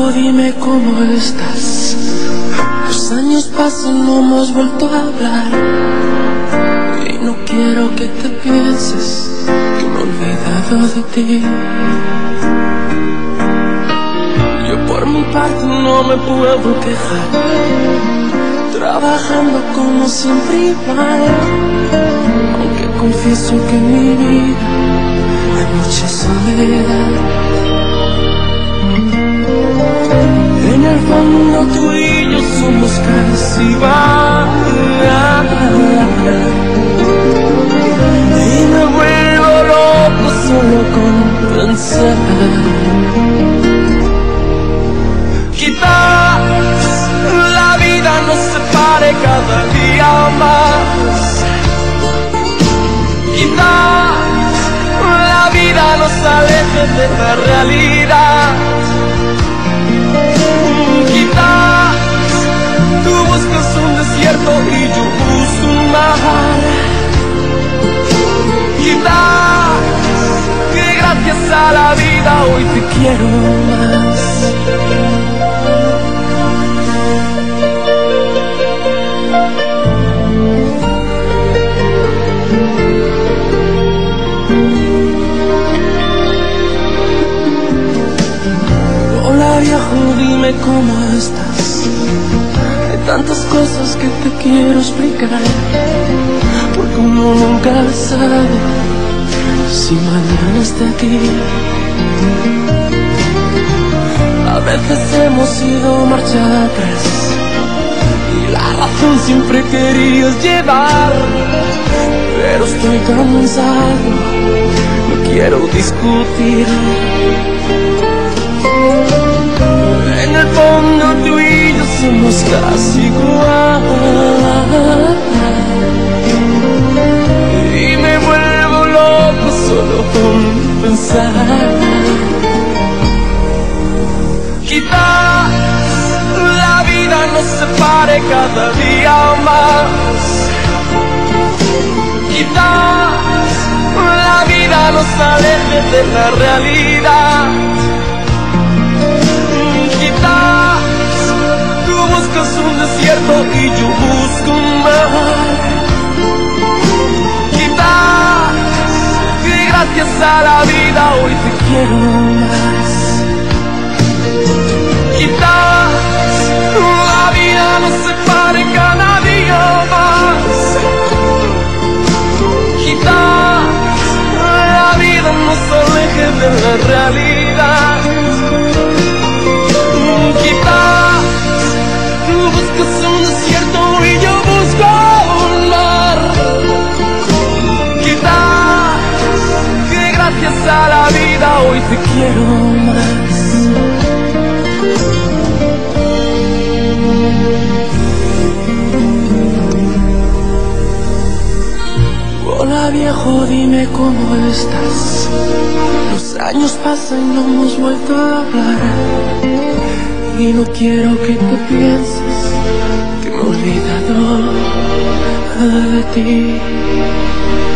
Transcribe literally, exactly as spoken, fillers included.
dime cómo estás. Los años pasan, no hemos vuelto a hablar. Y no quiero que te pienses que me he olvidado de ti. Yo por mi parte no me puedo quejar, trabajando como siempre igual. Aunque confieso que en mi vida hay mucha soledad. En el fondo tú y yo somos casi igual. Y me vuelvo loco solo con pensar. Quizás la vida nos separe cada día más. Quizás la vida nos aleje de la realidad. Quizás tú buscas un desierto y yo busco un mar. Quizás que gracias a la vida hoy te quiero más. Hola viejo, dime cómo estás. Hay tantas cosas que te quiero explicar, porque uno nunca sabe si mañana está aquí. A veces hemos ido marcha atrás y la razón siempre querías llevar, pero estoy cansado, no quiero discutir. En el fondo tú y yo somos casi igual. Y me vuelvo loco solo con pensar. Quizás la vida nos separe cada día más. Quizás la vida nos aleje de la realidad. Quizás tú buscas un desierto y yo busco un mar. Quizás que gracias a la vida hoy te quiero más. Quizás la vida nos separe cada día más. Quizás la vida nos aleje de la realidad. Quizás tú buscas un desierto y yo busco un mar. Quizás que gracias a la vida hoy te quiero más. Hola viejo, dime cómo estás. Los años pasan y no hemos vuelto a hablar. Y no quiero que te pienses que me he olvidado de ti.